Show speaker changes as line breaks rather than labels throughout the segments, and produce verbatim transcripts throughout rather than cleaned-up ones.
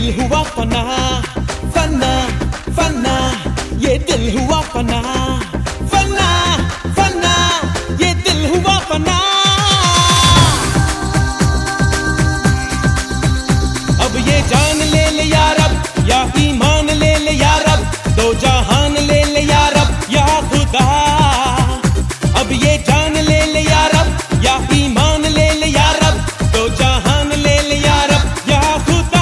दिल हुआ फना, फना फना, ये दिल हुआ फना, फना फना, ये दिल हुआ फना। अब ये जान ले ले यार अब, या ईमान ले ले यार अब, दो जहान ले ले यार अब, या खुदा। अब ये जान ले ले यार अब, या ईमान ले ले यार अब, दो जहान ले ले यार अब, या खुदा।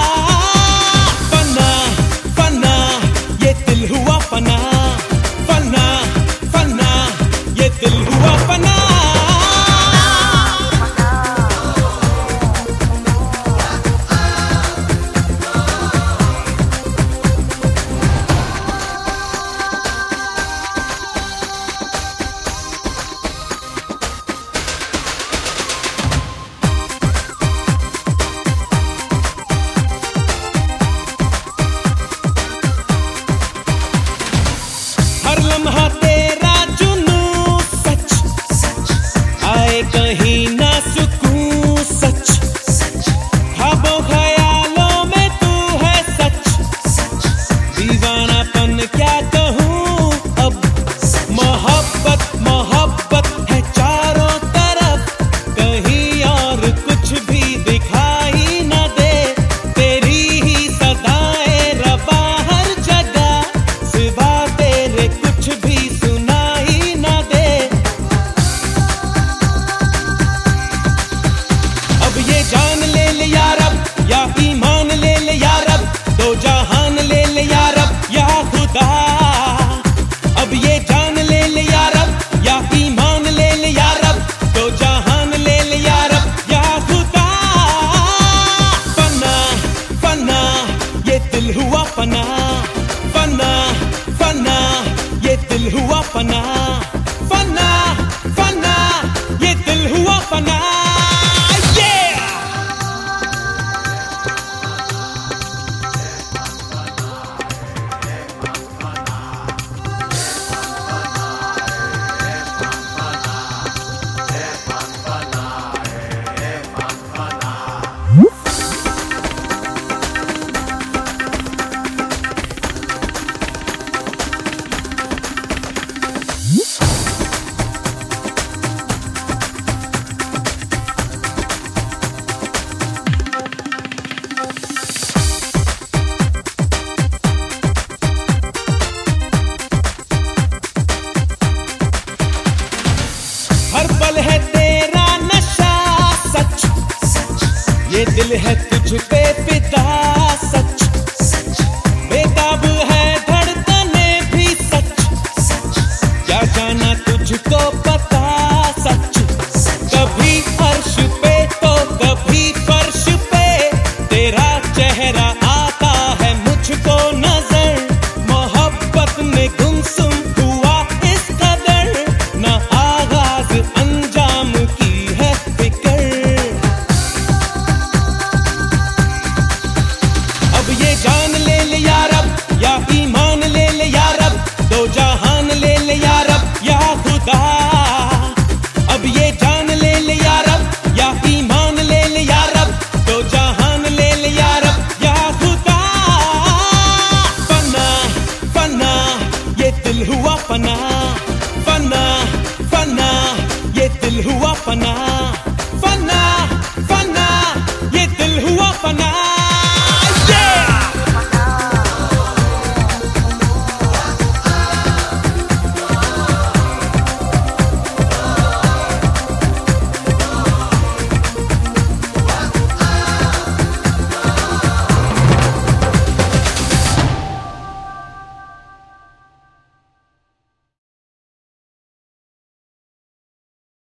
फना फना, ये दिल हुआ फना, फना फना, ये दिल हुआ फना। हर लम्हा तेरा जुनू सच, आए कहीं ना सुकून सच, ख्वाबों ख्यालों में तू है सच, दीवानापन क्या कहूँ अब। मोहब्बत मोहब्बत है चारों तरफ, कहीं और कुछ भी दिखाई न दे, तेरी ही सदाएं रवा हर जगह, सिवा तेरे कुछ भी सुनाई न दे। अब ये जान ले ले यार अब, या ईमान ले ले यार अब, दो जहान ले ले यार अब, या खुदा। अब ये जान ले ले यार अब, या ईमान ले ले यार अब, दो जहान ले ले यार अब, या खुदा। फना फना, ये दिल हुआ फना, फना फना, ये दिल हुआ फना, फना फना, ये दिल हुआ फना। Yeah! हर पल है तेरा नशा सच, ये दिल है तुझ पे